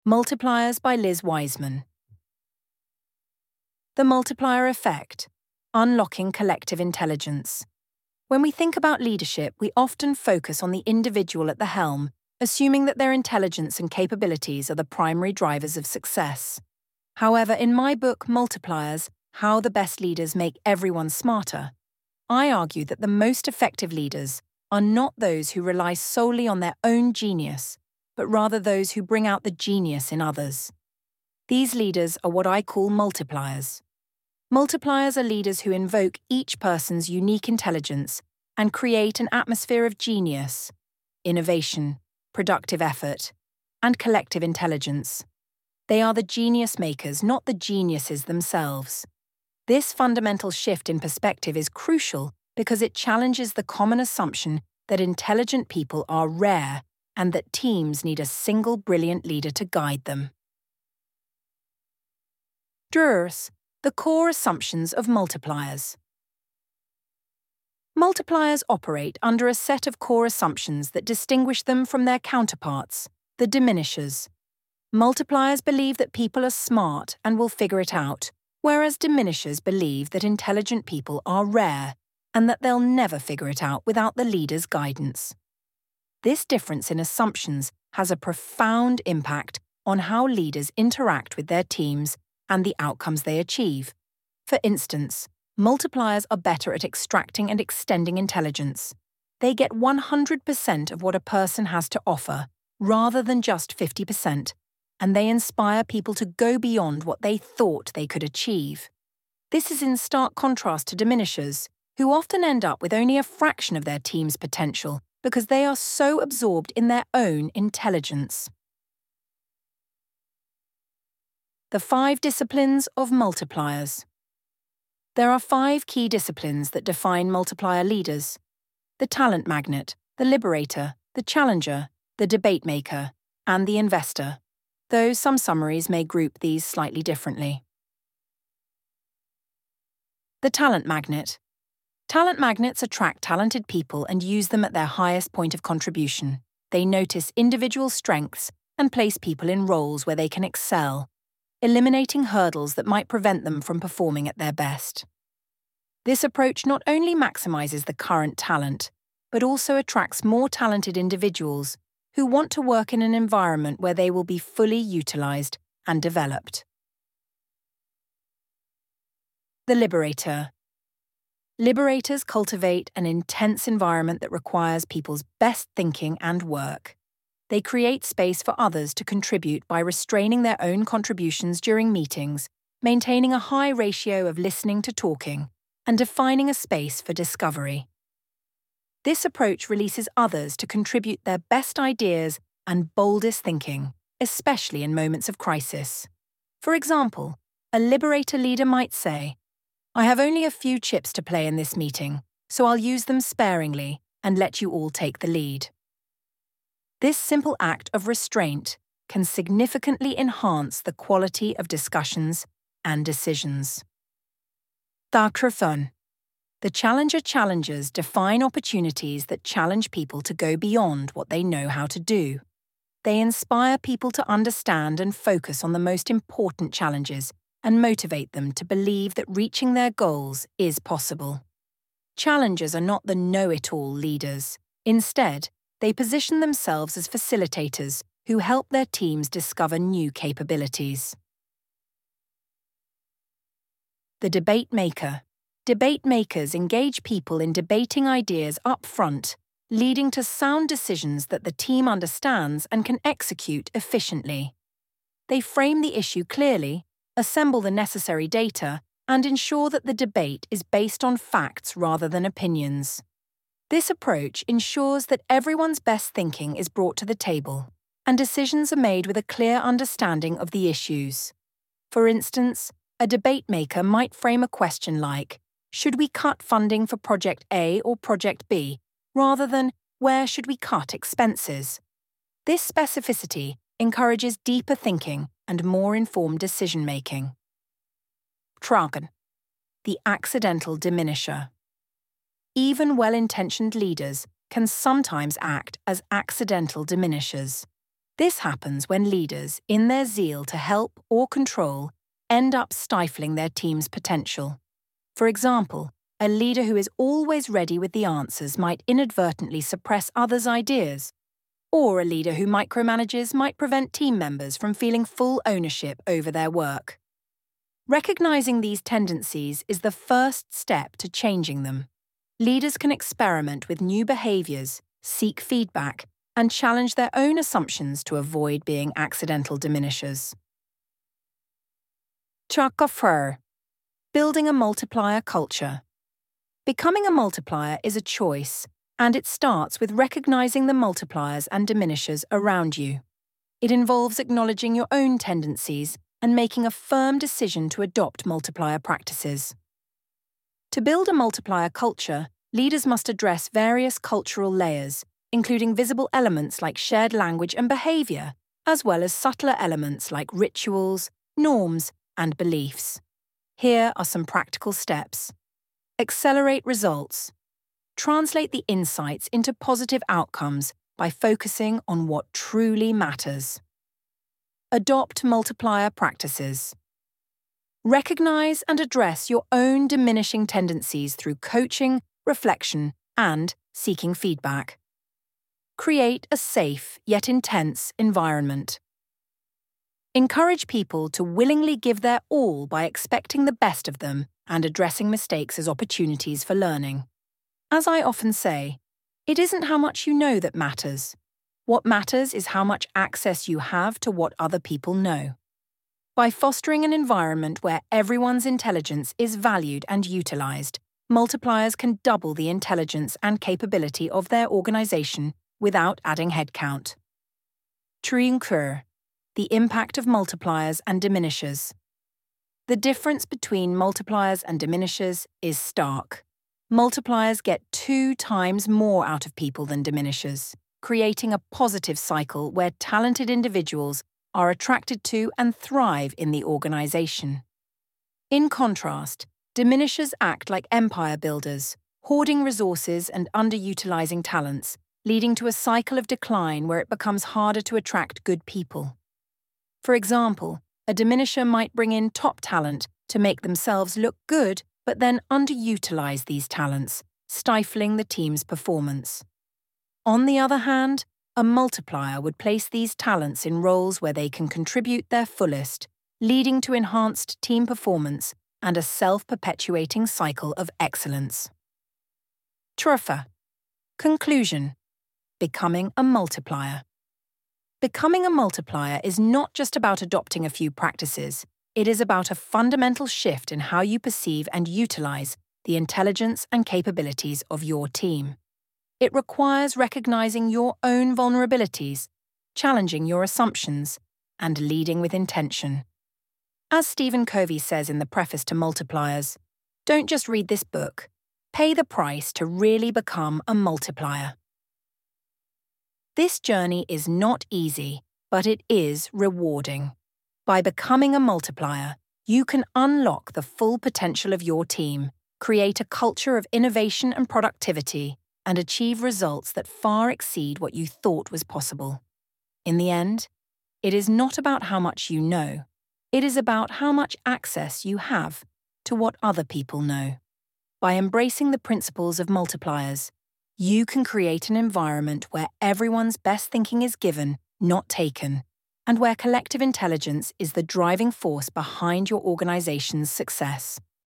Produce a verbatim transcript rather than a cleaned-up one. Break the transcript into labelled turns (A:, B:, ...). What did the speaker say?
A: Multipliers by Liz Wiseman. The multiplier effect, unlocking collective intelligence. When we think about leadership, we often focus on the individual at the helm, assuming that their intelligence and capabilities are the primary drivers of success. However, in my book, Multipliers, How the Best Leaders Make Everyone Smarter, I argue that the most effective leaders are not those who rely solely on their own genius, but rather those who bring out the genius in others. These leaders are what I call multipliers. Multipliers are leaders who invoke each person's unique intelligence and create an atmosphere of genius, innovation, productive effort, and collective intelligence. They are the genius makers, not the geniuses themselves. This fundamental shift in perspective is crucial because it challenges the common assumption that intelligent people are rare and that teams need a single brilliant leader to guide them. Drawers, the core assumptions of multipliers. Multipliers operate under a set of core assumptions that distinguish them from their counterparts, the diminishers. Multipliers believe that people are smart and will figure it out, whereas diminishers believe that intelligent people are rare and that they'll never figure it out without the leader's guidance. This difference in assumptions has a profound impact on how leaders interact with their teams and the outcomes they achieve. For instance, multipliers are better at extracting and extending intelligence. They get one hundred percent of what a person has to offer, rather than just fifty percent, and they inspire people to go beyond what they thought they could achieve. This is in stark contrast to diminishers, who often end up with only a fraction of their team's potential because they are so absorbed in their own intelligence. The five disciplines of multipliers. There are five key disciplines that define multiplier leaders: the talent magnet, the liberator, the challenger, the debate maker, and the investor, though some summaries may group these slightly differently. The talent magnet. Talent magnets attract talented people and use them at their highest point of contribution. They notice individual strengths and place people in roles where they can excel, eliminating hurdles that might prevent them from performing at their best. This approach not only maximizes the current talent, but also attracts more talented individuals who want to work in an environment where they will be fully utilized and developed. The liberator. Liberators cultivate an intense environment that requires people's best thinking and work. They create space for others to contribute by restraining their own contributions during meetings, maintaining a high ratio of listening to talking, and defining a space for discovery. This approach releases others to contribute their best ideas and boldest thinking, especially in moments of crisis. For example, a liberator leader might say, "I have only a few chips to play in this meeting, so I'll use them sparingly and let you all take the lead." This simple act of restraint can significantly enhance the quality of discussions and decisions. Thakrafun. The challenger challengers define opportunities that challenge people to go beyond what they know how to do. They inspire people to understand and focus on the most important challenges and motivate them to believe that reaching their goals is possible. Challengers are not the know-it-all leaders. Instead, they position themselves as facilitators who help their teams discover new capabilities. The debate maker. Debate makers engage people in debating ideas up front, leading to sound decisions that the team understands and can execute efficiently. They frame the issue clearly, assemble the necessary data, and ensure that the debate is based on facts rather than opinions. This approach ensures that everyone's best thinking is brought to the table, and decisions are made with a clear understanding of the issues. For instance, a debate maker might frame a question like, "Should we cut funding for Project A or Project B?" rather than, "Where should we cut expenses?" This specificity encourages deeper thinking and more informed decision-making. Tragen, the accidental diminisher. Even well-intentioned leaders can sometimes act as accidental diminishers. This happens when leaders, in their zeal to help or control, end up stifling their team's potential. For example, a leader who is always ready with the answers might inadvertently suppress others' ideas, or a leader who micromanages might prevent team members from feeling full ownership over their work. Recognizing these tendencies is the first step to changing them. Leaders can experiment with new behaviors, seek feedback, and challenge their own assumptions to avoid being accidental diminishers. Chakafur. Building a multiplier culture. Becoming a multiplier is a choice, and it starts with recognizing the multipliers and diminishers around you. It involves acknowledging your own tendencies and making a firm decision to adopt multiplier practices. To build a multiplier culture, leaders must address various cultural layers, including visible elements like shared language and behavior, as well as subtler elements like rituals, norms, and beliefs. Here are some practical steps. Accelerate results. Translate the insights into positive outcomes by focusing on what truly matters. Adopt multiplier practices. Recognize and address your own diminishing tendencies through coaching, reflection, and seeking feedback. Create a safe yet intense environment. Encourage people to willingly give their all by expecting the best of them and addressing mistakes as opportunities for learning. As I often say, it isn't how much you know that matters. What matters is how much access you have to what other people know. By fostering an environment where everyone's intelligence is valued and utilized, multipliers can double the intelligence and capability of their organization without adding headcount. Triunkur. The impact of multipliers and diminishers. The difference between multipliers and diminishers is stark. Multipliers get two times more out of people than diminishers, creating a positive cycle where talented individuals are attracted to and thrive in the organization. In contrast, diminishers act like empire builders, hoarding resources and underutilizing talents, leading to a cycle of decline where it becomes harder to attract good people. For example, a diminisher might bring in top talent to make themselves look good, but then underutilize these talents, stifling the team's performance. On the other hand, a multiplier would place these talents in roles where they can contribute their fullest, leading to enhanced team performance and a self-perpetuating cycle of excellence. Truffa. Conclusion. Becoming a multiplier. Becoming a multiplier is not just about adopting a few practices, it is about a fundamental shift in how you perceive and utilize the intelligence and capabilities of your team. It requires recognizing your own vulnerabilities, challenging your assumptions, and leading with intention. As Stephen Covey says in the preface to Multipliers, don't just read this book, pay the price to really become a multiplier. This journey is not easy, but it is rewarding. By becoming a multiplier, you can unlock the full potential of your team, create a culture of innovation and productivity, and achieve results that far exceed what you thought was possible. In the end, it is not about how much you know, it is about how much access you have to what other people know. By embracing the principles of multipliers, you can create an environment where everyone's best thinking is given, not taken, and where collective intelligence is the driving force behind your organization's success.